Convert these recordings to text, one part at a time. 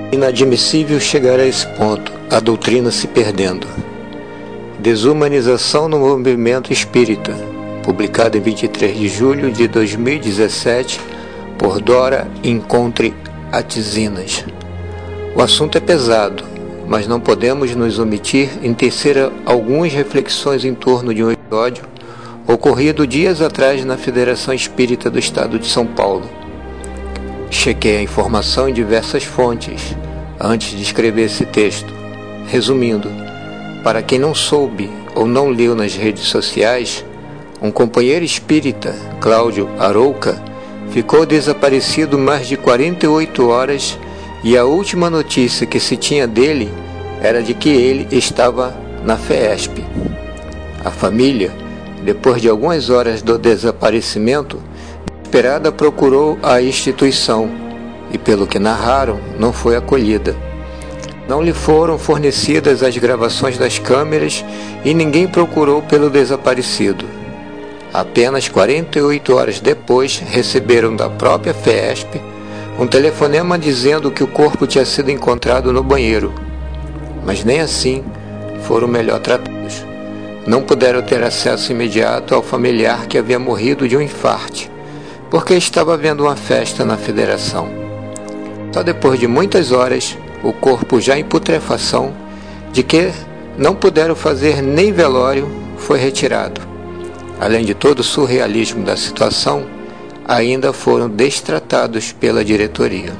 Inadmissível chegar a esse ponto, a doutrina se perdendo. Desumanização no movimento espírita, publicado em 23 de julho de 2017, por Dora Encontre Atizinas. O assunto é pesado, mas não podemos nos omitir em tecer algumas reflexões em torno de um episódio ocorrido dias atrás na Federação Espírita do Estado de São Paulo. Chequei a informação em diversas fontes antes de escrever esse texto. Resumindo, para quem não soube ou não leu nas redes sociais, um companheiro espírita, Cláudio Arouca, ficou desaparecido mais de 48 horas e a última notícia que se tinha dele era de que ele estava na FEESP. A família, depois de algumas horas do desaparecimento, desesperada procurou a instituição e, pelo que narraram, não foi acolhida. Não lhe foram fornecidas as gravações das câmeras e ninguém procurou pelo desaparecido. Apenas 48 horas depois, receberam da própria FEESP um telefonema dizendo que o corpo tinha sido encontrado no banheiro. Mas nem assim foram melhor tratados. Não puderam ter acesso imediato ao familiar que havia morrido de um infarte, porque estava havendo uma festa na federação. Só depois de muitas horas, o corpo já em putrefação, de que não puderam fazer nem velório, foi retirado. Além de todo o surrealismo da situação, ainda foram destratados pela diretoria.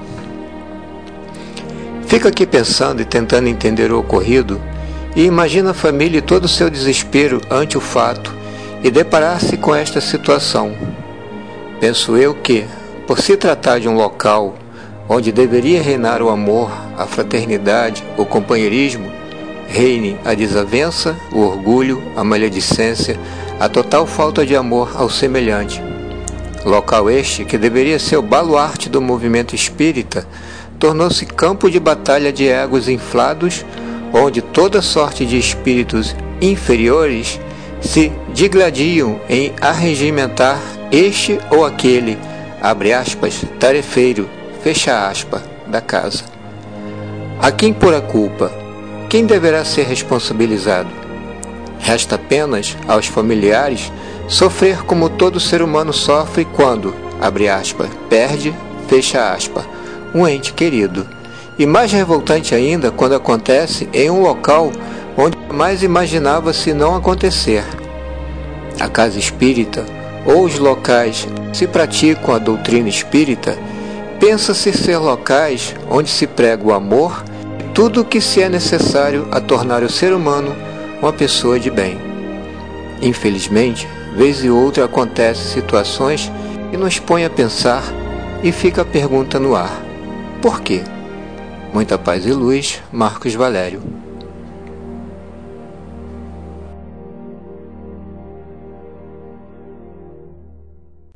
Fico aqui pensando e tentando entender o ocorrido, e imagina a família e todo o seu desespero ante o fato e deparar-se com esta situação. Penso eu que, por se tratar de um local onde deveria reinar o amor, a fraternidade, o companheirismo, reine a desavença, o orgulho, a maledicência, a total falta de amor ao semelhante. Local este que deveria ser o baluarte do movimento espírita, tornou-se campo de batalha de egos inflados, onde toda sorte de espíritos inferiores se digladiam em arregimentar este ou aquele, abre aspas, tarefeiro, fecha aspas, da casa. A quem pôr a culpa? Quem deverá ser responsabilizado? Resta apenas aos familiares sofrer como todo ser humano sofre quando, abre aspas, perde, fecha aspas, um ente querido. E mais revoltante ainda quando acontece em um local onde jamais imaginava-se não acontecer. A casa espírita ou os locais que se praticam a doutrina espírita, pensa-se ser locais onde se prega o amor e tudo o que se é necessário a tornar o ser humano uma pessoa de bem. Infelizmente, vez e outra acontecem situações que nos põem a pensar e fica a pergunta no ar. Por quê? Muita paz e luz, Marcos Valério.